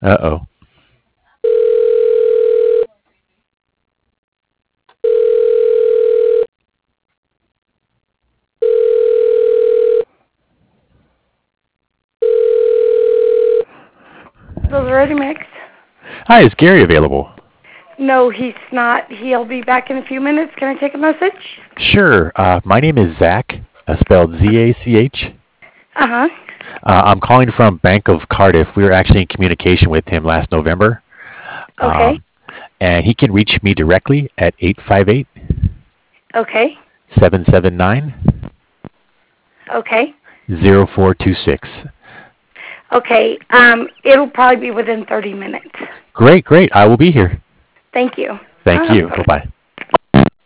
Uh-oh. Those ready mix? Hi, is Gary available? No, he's not. He'll be back in a few minutes. Can I take a message? Sure. My name is Zach, spelled Z-A-C-H. Uh-huh. I'm calling from Bank of Cardiff. We were actually in communication with him last November. Okay. Um, and he can reach me directly at 858 Okay. 779 Okay. 0426. Okay. It'll probably be within 30 minutes. Great, great. I will be here. Thank you. Thank you. Bye-bye. Bye-bye.